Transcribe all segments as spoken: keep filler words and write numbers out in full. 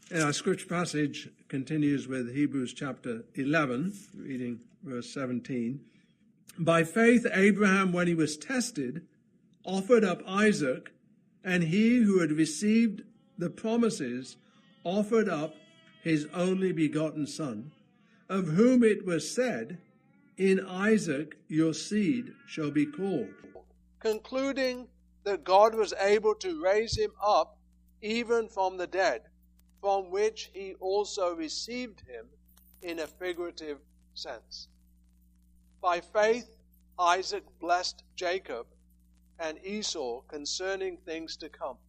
And our scripture passage continues with Hebrews chapter eleven, reading verse seventeen. By faith, Abraham, when he was tested, offered up Isaac, and he who had received the promises offered up his only begotten son, of whom it was said, in Isaac your seed shall be called. Concluding that God was able to raise him up even from the dead, from which he also received him in a figurative sense. By faith, Isaac blessed Jacob and Esau concerning things to come.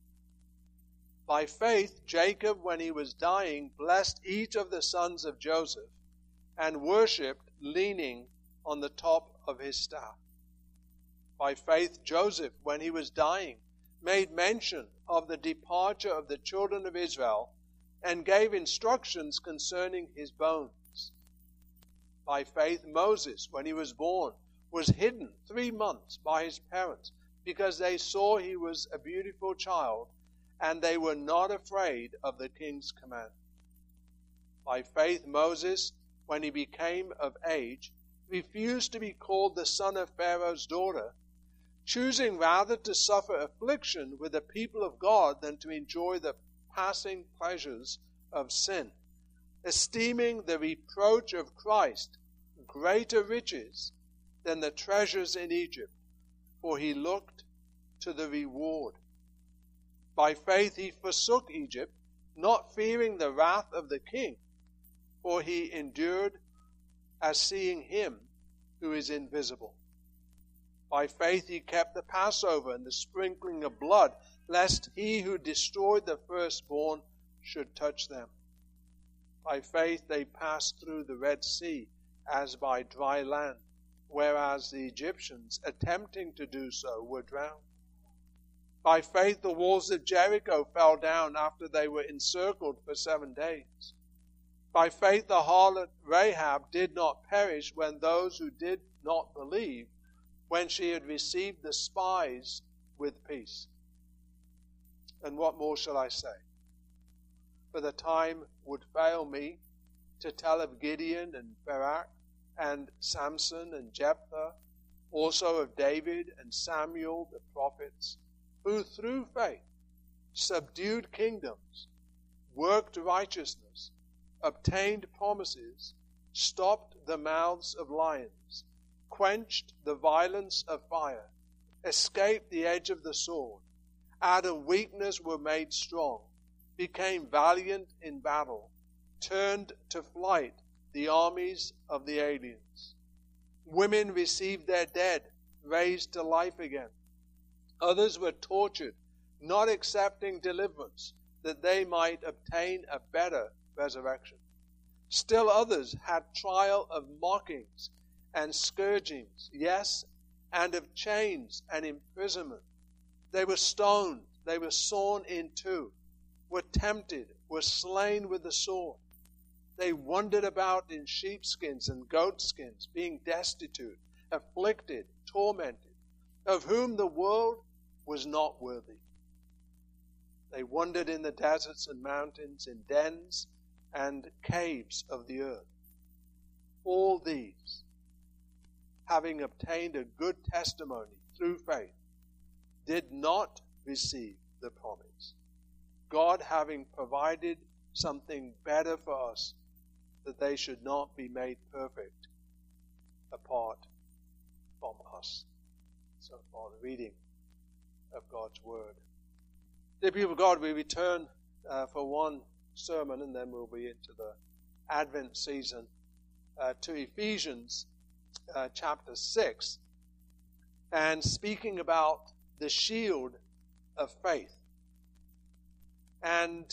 By faith, Jacob, when he was dying, blessed each of the sons of Joseph and worshipped, leaning on the top of his staff. By faith, Joseph, when he was dying, made mention of the departure of the children of Israel and gave instructions concerning his bones. By faith, Moses, when he was born, was hidden three months by his parents because they saw he was a beautiful child and they were not afraid of the king's command. By faith, Moses, when he became of age, refused to be called the son of Pharaoh's daughter, choosing rather to suffer affliction with the people of God than to enjoy the passing pleasures of sin, esteeming the reproach of Christ greater riches than the treasures in Egypt, for he looked to the reward. By faith he forsook Egypt, not fearing the wrath of the king, for he endured as seeing him who is invisible. By faith he kept the Passover and the sprinkling of blood, lest he who destroyed the firstborn should touch them. By faith they passed through the Red Sea as by dry land, whereas the Egyptians, attempting to do so, were drowned. By faith the walls of Jericho fell down after they were encircled for seven days. By faith the harlot Rahab did not perish when those who did not believe, when she had received the spies with peace. And what more shall I say? For the time would fail me to tell of Gideon and Barak and Samson and Jephthah, also of David and Samuel the prophets, who through faith subdued kingdoms, worked righteousness, obtained promises, stopped the mouths of lions, quenched the violence of fire, escaped the edge of the sword, out of weakness were made strong, became valiant in battle, turned to flight the armies of the aliens. Women received their dead, raised to life again. Others were tortured, not accepting deliverance, that they might obtain a better resurrection. Still others had trial of mockings and scourgings, yes, and of chains and imprisonment. They were stoned, they were sawn in two, were tempted, were slain with the sword. They wandered about in sheepskins and goatskins, being destitute, afflicted, tormented, of whom the world was not worthy. They wandered in the deserts and mountains, in dens and caves of the earth. All these, having obtained a good testimony through faith, did not receive the promise, God having provided something better for us, that they should not be made perfect apart from us. So far, the reading of God's Word. Dear people of God, we return uh, for one sermon, and then we'll be into the Advent season, uh, to Ephesians uh, chapter six, and speaking about the shield of faith. And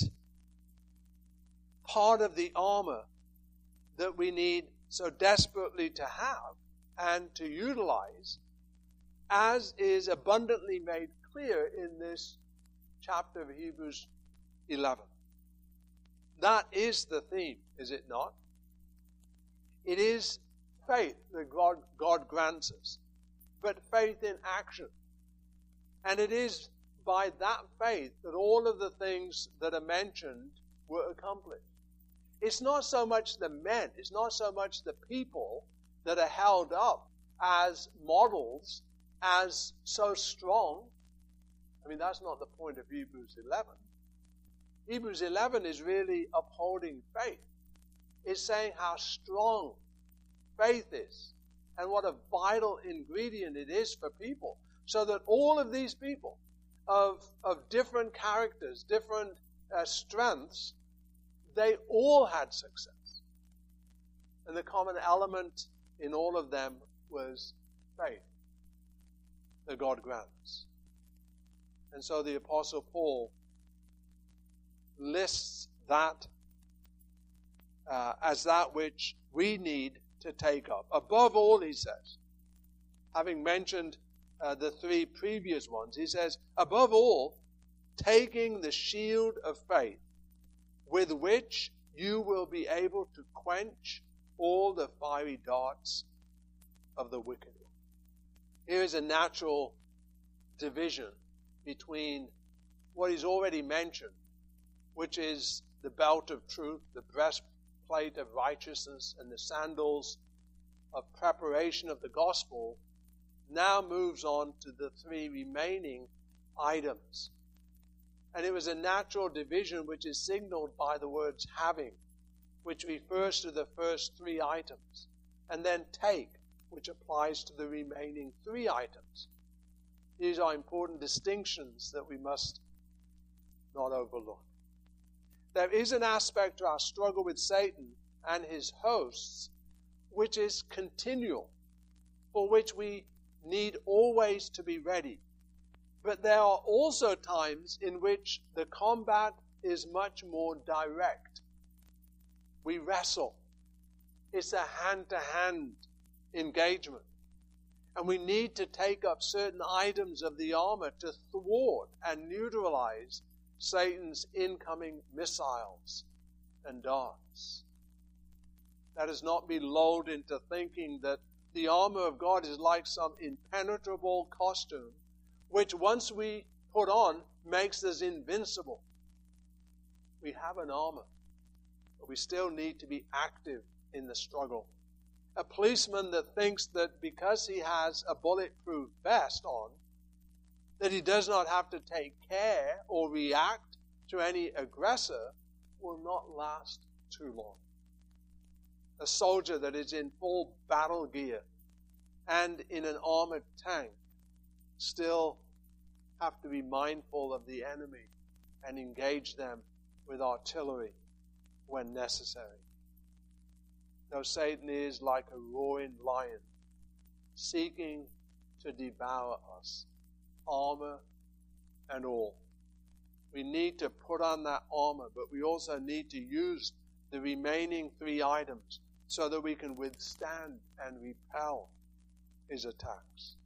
part of the armor that we need so desperately to have and to utilize, as is abundantly made clear in this chapter of Hebrews eleven. That is the theme, is it not? It is faith that God, God grants us, but faith in action. And it is by that faith that all of the things that are mentioned were accomplished. It's not so much the men, it's not so much the people that are held up as models, as so strong. I mean, that's not the point of Hebrews eleven. Hebrews eleven is really upholding faith. It's saying how strong faith is and what a vital ingredient it is for people, so that all of these people of, of different characters, different uh, strengths, they all had success. And the common element in all of them was faith that God grants. And so the Apostle Paul lists that uh, as that which we need to take up. Above all, he says, having mentioned uh, the three previous ones, he says, above all, taking the shield of faith, with which you will be able to quench all the fiery darts of the wicked one. Here is a natural division between what he's already mentioned, which is the belt of truth, the breastplate of righteousness, and the sandals of preparation of the gospel, now moves on to the three remaining items. And it was a natural division which is signaled by the words having, which refers to the first three items, and then take, which applies to the remaining three items. These are important distinctions that we must not overlook. There is an aspect to our struggle with Satan and his hosts which is continual, for which we need always to be ready. But there are also times in which the combat is much more direct. We wrestle. It's a hand-to-hand engagement. And we need to take up certain items of the armor to thwart and neutralize Satan's incoming missiles and darts. Let us not be lulled into thinking that the armor of God is like some impenetrable costume, which once we put on makes us invincible. We have an armor, but we still need to be active in the struggle. A policeman that thinks that because he has a bulletproof vest on, that he does not have to take care or react to any aggressor will not last too long. A soldier that is in full battle gear and in an armored tank still have to be mindful of the enemy and engage them with artillery when necessary. Though Satan is like a roaring lion, seeking to devour us, armor and all. We need to put on that armor, but we also need to use the remaining three items so that we can withstand and repel his attacks.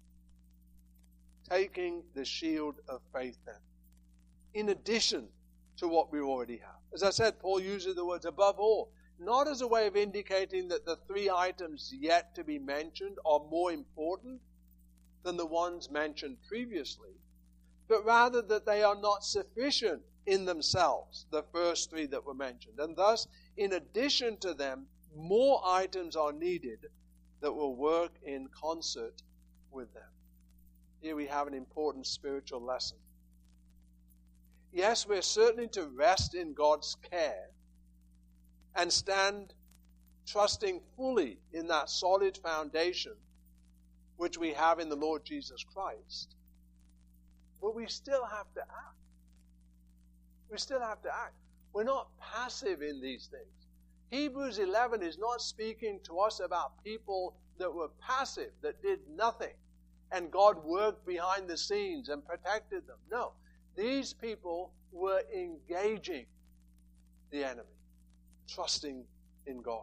Taking the shield of faith then, in addition to what we already have. As I said, Paul uses the words above all, not as a way of indicating that the three items yet to be mentioned are more important than the ones mentioned previously, but rather that they are not sufficient in themselves, the first three that were mentioned. And thus, in addition to them, more items are needed that will work in concert with them. Here we have an important spiritual lesson. Yes, we're certainly to rest in God's care and stand trusting fully in that solid foundation which we have in the Lord Jesus Christ. But we still have to act. We still have to act. We're not passive in these things. Hebrews eleven is not speaking to us about people that were passive, that did nothing, and God worked behind the scenes and protected them. No, these people were engaging the enemy, trusting in God.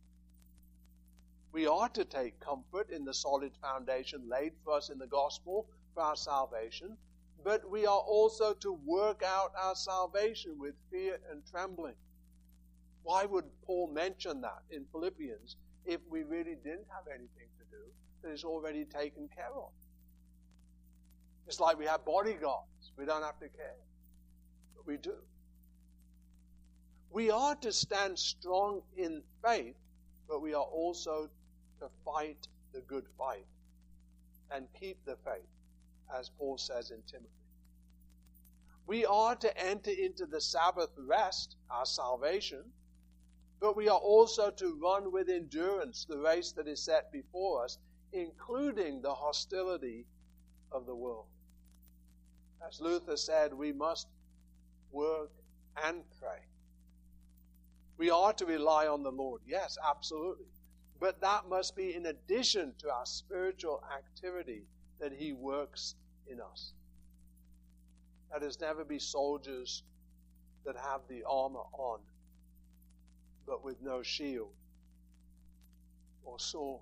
We are to take comfort in the solid foundation laid for us in the gospel for our salvation, but we are also to work out our salvation with fear and trembling. Why would Paul mention that in Philippians if we really didn't have anything to do that is already taken care of? It's like we have bodyguards. We don't have to care. But we do. We are to stand strong in faith, but we are also to fight the good fight and keep the faith, as Paul says in Timothy. We are to enter into the Sabbath rest, our salvation, but we are also to run with endurance the race that is set before us, including the hostility of the world. As Luther said, we must work and pray. We are to rely on the Lord, yes, absolutely. But that must be in addition to our spiritual activity that He works in us. Let us never be soldiers that have the armor on, but with no shield, or sword,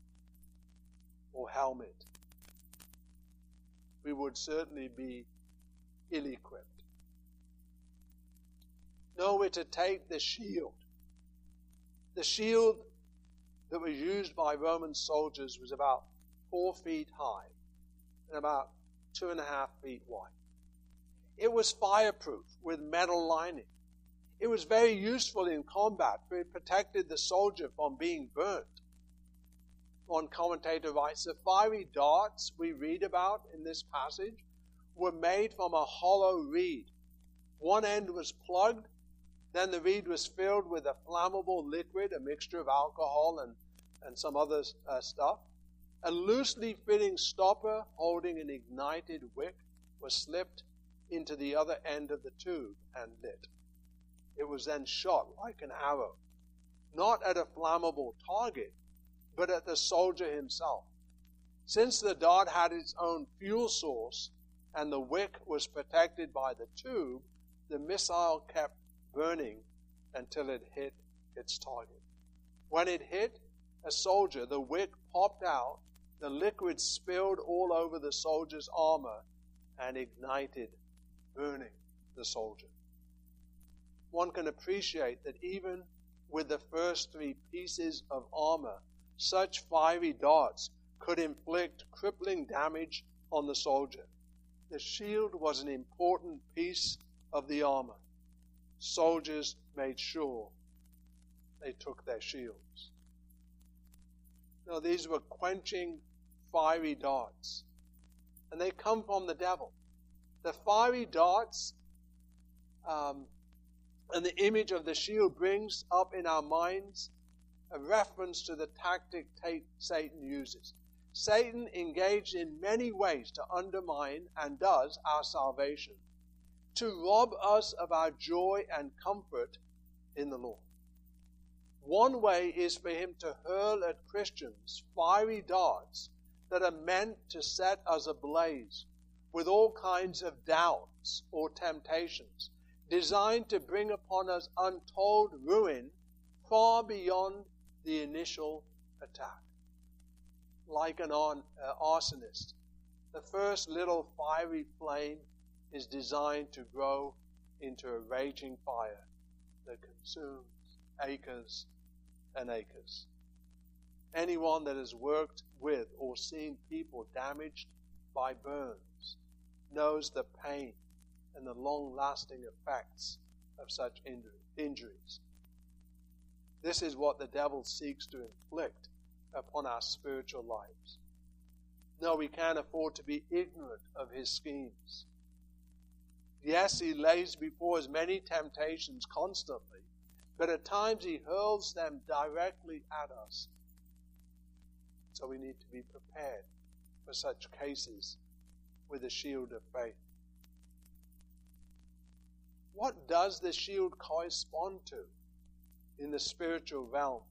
or helmet. We would certainly be ill-equipped. No, we're to take the shield. The shield that was used by Roman soldiers was about four feet high and about two and a half feet wide. It was fireproof with metal lining. It was very useful in combat, for it protected the soldier from being burnt. One commentator writes, the fiery darts we read about in this passage were made from a hollow reed. One end was plugged, then the reed was filled with a flammable liquid, a mixture of alcohol and, and some other uh, stuff. A loosely fitting stopper holding an ignited wick was slipped into the other end of the tube and lit. It was then shot like an arrow, not at a flammable target, but at the soldier himself. Since the dart had its own fuel source and the wick was protected by the tube, the missile kept burning until it hit its target. When it hit a soldier, the wick popped out, the liquid spilled all over the soldier's armor and ignited, burning the soldier. One can appreciate that even with the first three pieces of armor, such fiery darts could inflict crippling damage on the soldier. The shield was an important piece of the armor. Soldiers made sure they took their shields. Now, these were quenching fiery darts, and they come from the devil. The fiery darts um, and the image of the shield brings up in our minds a reference to the tactic Satan uses. Satan engaged in many ways to undermine, and does, our salvation, to rob us of our joy and comfort in the Lord. One way is for him to hurl at Christians fiery darts that are meant to set us ablaze with all kinds of doubts or temptations, designed to bring upon us untold ruin far beyond the initial attack. Like an uh, arsonist, the first little fiery flame is designed to grow into a raging fire that consumes acres and acres. Anyone that has worked with or seen people damaged by burns knows the pain and the long-lasting effects of such injuries. This is what the devil seeks to inflict upon our spiritual lives. No, we can't afford to be ignorant of his schemes. Yes, he lays before us many temptations constantly, but at times he hurls them directly at us. So we need to be prepared for such cases with the shield of faith. What does the shield correspond to in the spiritual realm?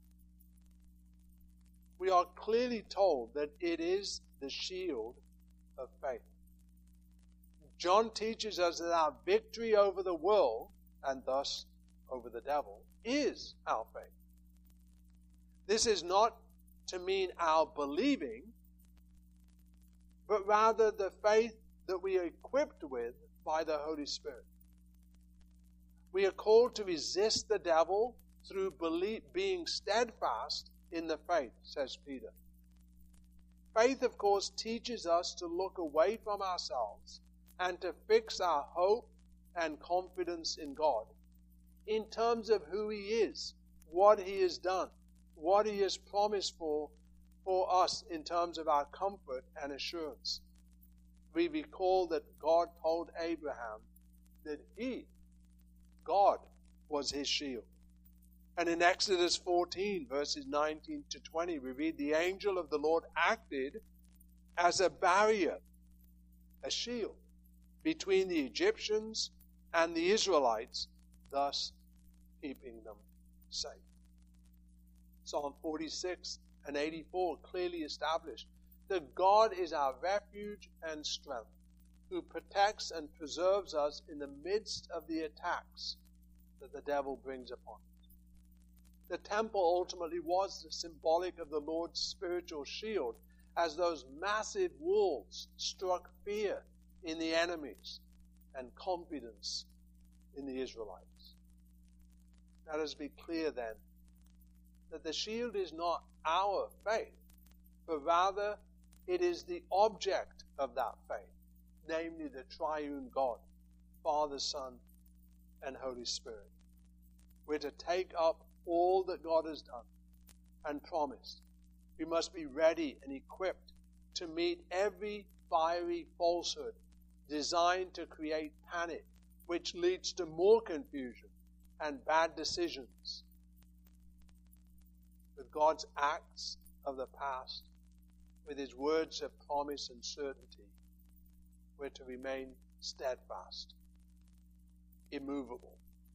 We are clearly told that it is the shield of faith. John teaches us that our victory over the world, and thus over the devil, is our faith. This is not to mean our believing, but rather the faith that we are equipped with by the Holy Spirit. We are called to resist the devil through belief, being steadfast in the faith, says Peter. Faith, of course, teaches us to look away from ourselves and to fix our hope and confidence in God, in terms of who he is, what he has done, what he has promised for, for us in terms of our comfort and assurance. We recall that God told Abraham that he, God, was his shield. And in Exodus fourteen, verses nineteen to twenty, we read, the angel of the Lord acted as a barrier, a shield, between the Egyptians and the Israelites, thus keeping them safe. Psalm forty-six and eighty-four clearly established that God is our refuge and strength, who protects and preserves us in the midst of the attacks that the devil brings upon us. The temple ultimately was the symbolic of the Lord's spiritual shield, as those massive walls struck fear in the enemies and confidence in the Israelites. Let us be clear then that the shield is not our faith, but rather it is the object of that faith, namely the triune God, Father, Son, and Holy Spirit. We're to take up all that God has done and promised. We must be ready and equipped to meet every fiery falsehood designed to create panic, which leads to more confusion and bad decisions. With God's acts of the past, with his words of promise and certainty, we're to remain steadfast, immovable.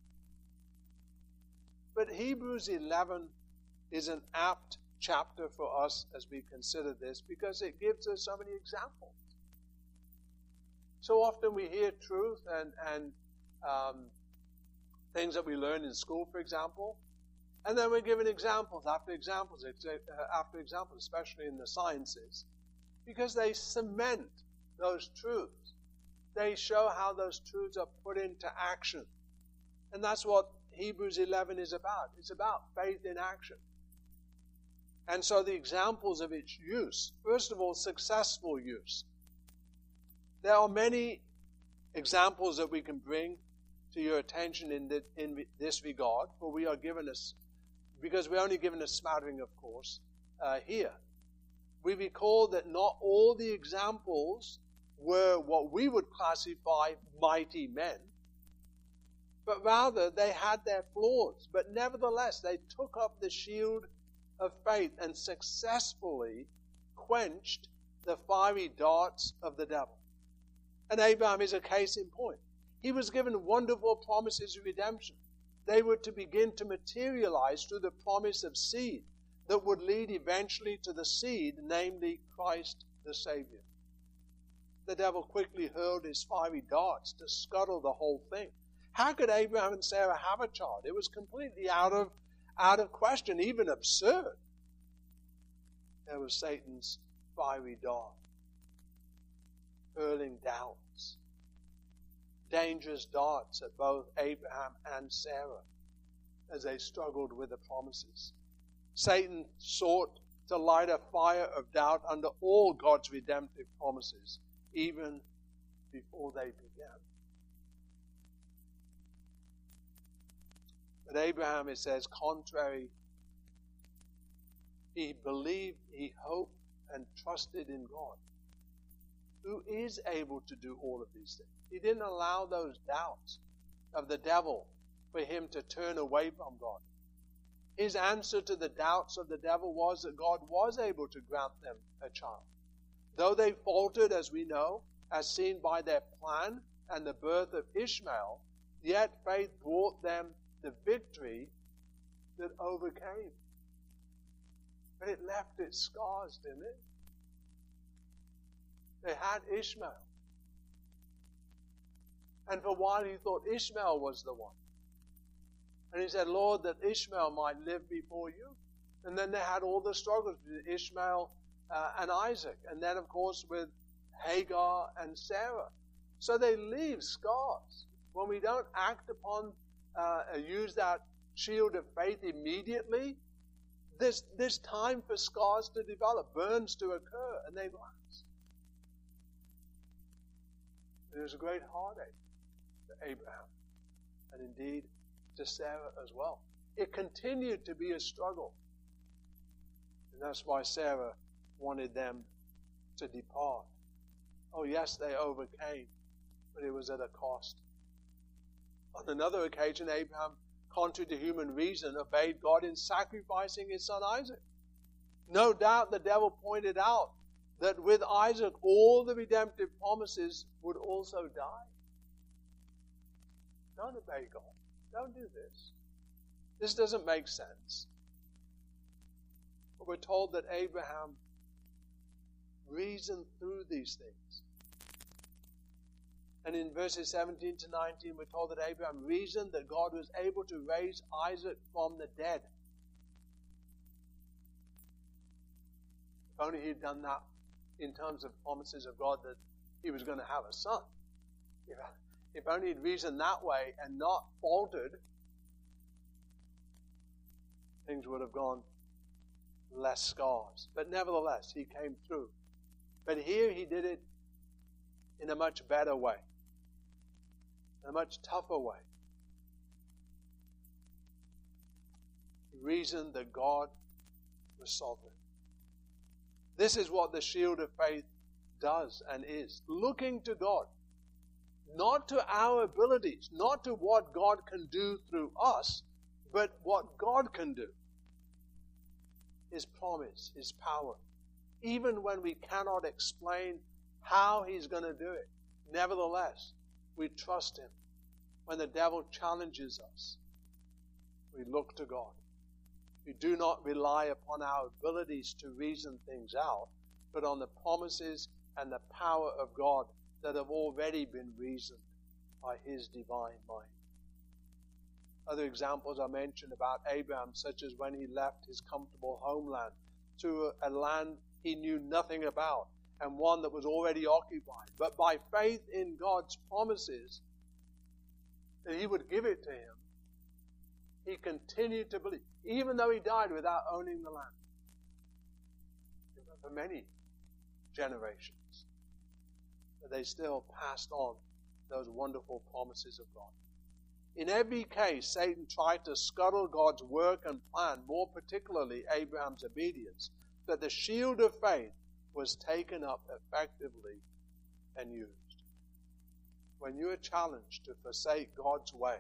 But Hebrews eleven is an apt chapter for us as we consider this, because it gives us so many examples. So often we hear truth and, and um, things that we learn in school, for example, and then we're given examples after examples after examples, especially in the sciences, because they cement those truths. They show how those truths are put into action. And that's what Hebrews eleven is about. It's about faith in action. And so the examples of its use, first of all, successful use. There are many examples that we can bring to your attention in, the, in this regard, for we are given us, because we're only given a smattering, of course, uh, here. We recall that not all the examples were what we would classify mighty men, but rather they had their flaws. But nevertheless, they took up the shield of faith and successfully quenched the fiery darts of the devil. And Abraham is a case in point. He was given wonderful promises of redemption. They were to begin to materialize through the promise of seed that would lead eventually to the seed, namely Christ the Savior. The devil quickly hurled his fiery darts to scuttle the whole thing. How could Abraham and Sarah have a child? It was completely out of, out of question, even absurd. There was Satan's fiery dart, hurling doubts, dangerous darts at both Abraham and Sarah as they struggled with the promises. Satan sought to light a fire of doubt under all God's redemptive promises, even before they began. But Abraham, it says, contrary, he believed, he hoped, and trusted in God, who is able to do all of these things. He didn't allow those doubts of the devil for him to turn away from God. His answer to the doubts of the devil was that God was able to grant them a child. Though they faltered, as we know, as seen by their plan and the birth of Ishmael, yet faith brought them the victory that overcame. But it left its scars, didn't it? They had Ishmael. And for a while he thought Ishmael was the one. And he said, Lord, that Ishmael might live before you. And then they had all the struggles with Ishmael uh, and Isaac. And then, of course, with Hagar and Sarah. So they leave scars. When we don't act upon, uh, use that shield of faith immediately, there's, there's time for scars to develop, burns to occur, and they last. It was a great heartache for Abraham, and indeed to Sarah as well. It continued to be a struggle. And that's why Sarah wanted them to depart. Oh yes, they overcame, but it was at a cost. On another occasion, Abraham, contrary to human reason, obeyed God in sacrificing his son Isaac. No doubt the devil pointed out that with Isaac all the redemptive promises would also die. Don't obey God. Don't do this. This doesn't make sense. But we're told that Abraham reasoned through these things. And in verses seventeen to nineteen, we're told that Abraham reasoned that God was able to raise Isaac from the dead. If only he'd done that in terms of promises of God that he was going to have a son. If, if only he'd reasoned that way and not faltered, things would have gone less scars. But nevertheless, he came through. But here he did it in a much better way, in a much tougher way. He reasoned that God was sovereign. This is what the shield of faith does and is. Looking to God. Not to our abilities, not to what God can do through us, but what God can do. His promise, His power. Even when we cannot explain how He's going to do it, nevertheless, we trust Him. When the devil challenges us, we look to God. We do not rely upon our abilities to reason things out, but on the promises and the power of God that have already been reasoned by His divine mind. Other examples are mentioned about Abraham, such as when he left his comfortable homeland to a land he knew nothing about and one that was already occupied. But by faith in God's promises that He would give it to him, he continued to believe, even though he died without owning the land. For many generations. But they still passed on those wonderful promises of God. In every case, Satan tried to scuttle God's work and plan, more particularly Abraham's obedience, but the shield of faith was taken up effectively and used. When you are challenged to forsake God's way,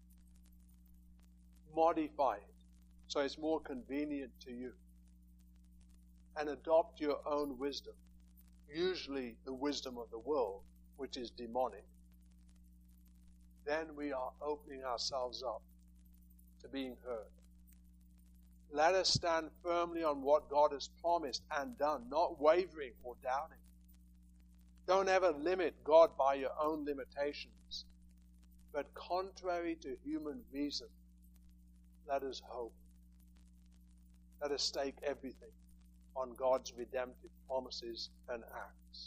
modify it so it's more convenient to you, and adopt your own wisdom, usually the wisdom of the world, which is demonic, then we are opening ourselves up to being heard. Let us stand firmly on what God has promised and done, not wavering or doubting. Don't ever limit God by your own limitations, but contrary to human reason, let us hope. Let us stake everything on God's redemptive promises and acts.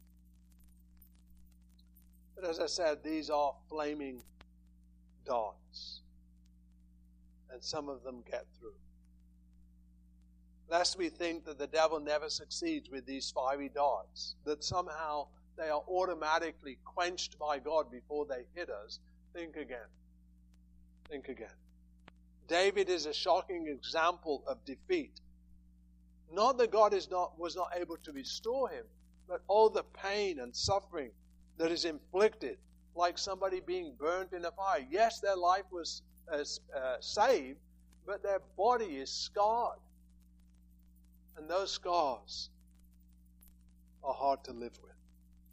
But as I said, these are flaming darts, and some of them get through. Lest we think that the devil never succeeds with these fiery darts, that somehow they are automatically quenched by God before they hit us, think again. Think again. David is a shocking example of defeat. Not that God is not, was not able to restore him, but all the pain and suffering that is inflicted, like somebody being burnt in a fire. Yes, their life was uh, uh, saved, but their body is scarred. And those scars are hard to live with.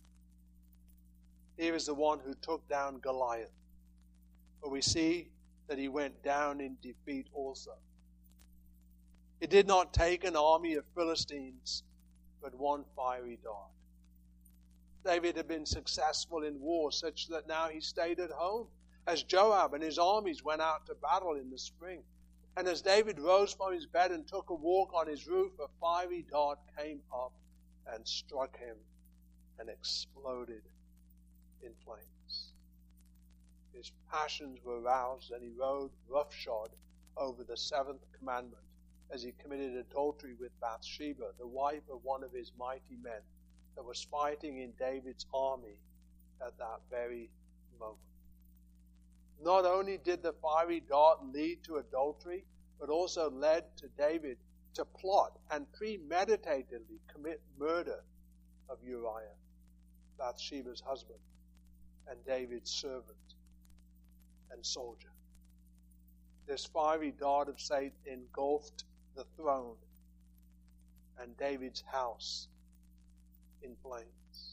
Here is the one who took down Goliath. But we see that he went down in defeat also. It did not take an army of Philistines, but one fiery dart. David had been successful in war, such that now he stayed at home, as Joab and his armies went out to battle in the spring. And as David rose from his bed and took a walk on his roof, a fiery dart came up and struck him and exploded in flames. His passions were roused, and he rode roughshod over the seventh commandment as he committed adultery with Bathsheba, the wife of one of his mighty men that was fighting in David's army at that very moment. Not only did the fiery dart lead to adultery, but also led to David to plot and premeditatedly commit murder of Uriah, Bathsheba's husband, and David's servant and soldier. This fiery dart of Satan engulfed the throne and David's house in flames.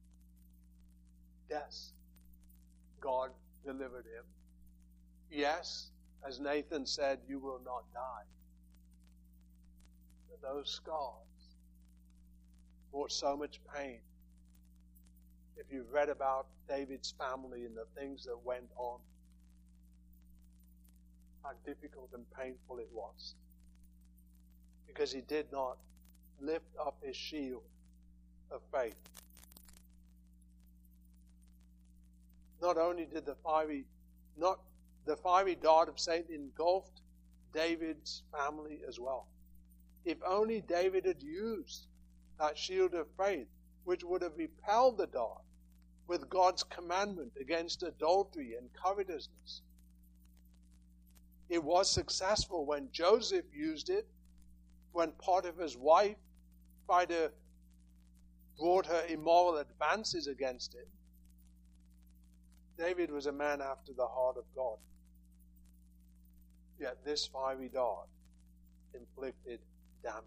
Yes, God delivered him. Yes, as Nathan said, you will not die. But those scars brought so much pain. If you've read about David's family and the things that went on, how difficult and painful it was. Because he did not lift up his shield of faith. Not only did the fiery, not the fiery dart of Satan engulfed David's family as well. If only David had used that shield of faith, which would have repelled the dart with God's commandment against adultery and covetousness. It was successful when Joseph used it, when Potiphar's wife tried to brought her immoral advances against him. David was a man after the heart of God. Yet this fiery dart inflicted damage.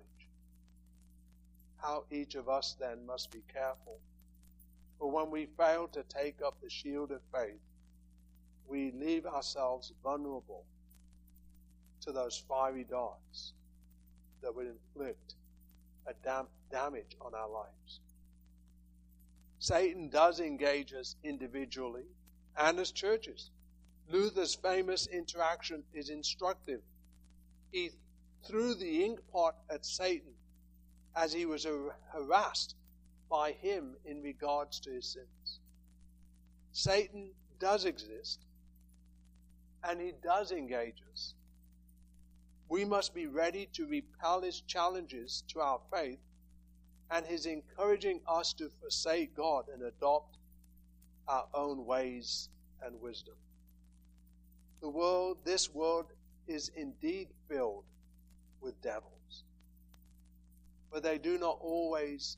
How each of us then must be careful. For when we fail to take up the shield of faith, we leave ourselves vulnerable to those fiery darts that would inflict a dam- damage on our lives. Satan does engage us individually and as churches. Luther's famous interaction is instructive. He threw the ink pot at Satan as he was harassed by him in regards to his sins. Satan does exist, and he does engage us. We must be ready to repel his challenges to our faith and his encouraging us to forsake God and adopt our own ways and wisdom. The world, this world is indeed filled with devils, but they do not always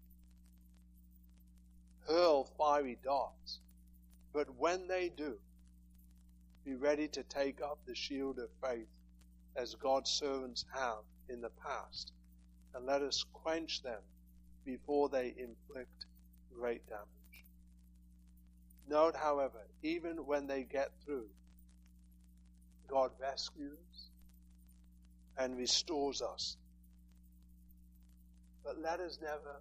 hurl fiery darts. But when they do, be ready to take up the shield of faith as God's servants have in the past, and let us quench them before they inflict great damage. Note, however, even when they get through, God rescues and restores us. But let us never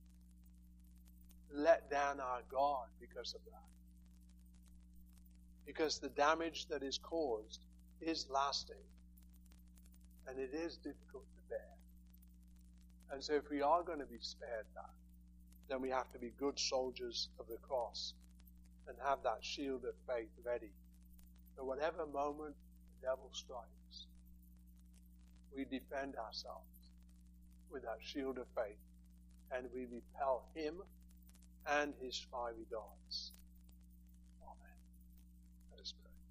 let down our guard because of that. Because the damage that is caused is lasting, and it is difficult to bear. And so if we are going to be spared that, then we have to be good soldiers of the cross and have that shield of faith ready. So whatever moment the devil strikes, we defend ourselves with that shield of faith, and we repel him and his fiery darts. Amen. Let us pray.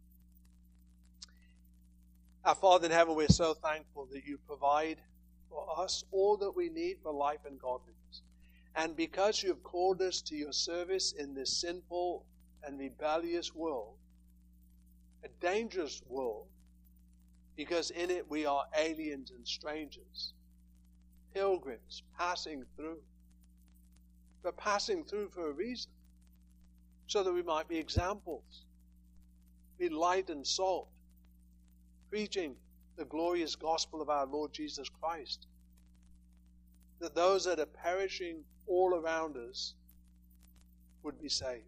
Our Father in heaven, we're so thankful that you provide for us all that we need for life and godliness. And because you have called us to your service in this sinful and rebellious world, a dangerous world, because in it we are aliens and strangers, pilgrims passing through, but passing through for a reason, so that we might be examples, be light and salt, preaching the glorious gospel of our Lord Jesus Christ, that those that are perishing all around us would be saved.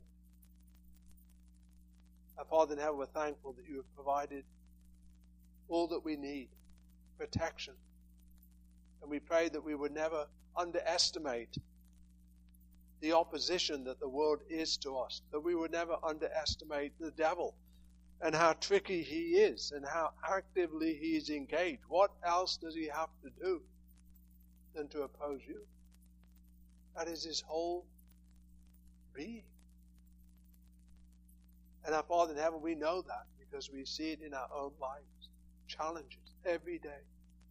Our Father in heaven, we're thankful that you have provided all that we need, protection. And we pray that we would never underestimate the opposition that the world is to us, that we would never underestimate the devil and how tricky he is and how actively he is engaged. What else does he have to do than to oppose you? That is his whole being. And our Father in heaven, we know that because we see it in our own lives. Challenges every day.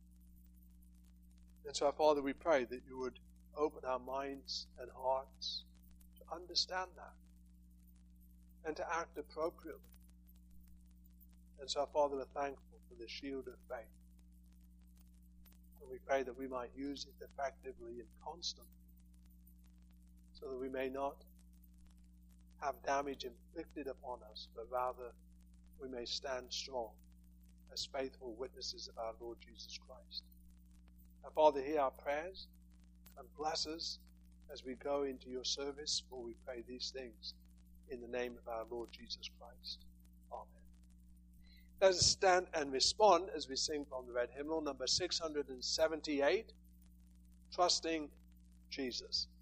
And so, our Father, we pray that you would open our minds and hearts to understand that and to act appropriately. And so, our Father, we're thankful for the shield of faith. And we pray that we might use it effectively and constantly so that we may not have damage inflicted upon us, but rather we may stand strong as faithful witnesses of our Lord Jesus Christ. Our Father, hear our prayers and bless us as we go into your service, for we pray these things in the name of our Lord Jesus Christ. Amen. Let us stand and respond as we sing from the red hymnal, number six hundred seventy-eight, Trusting Jesus.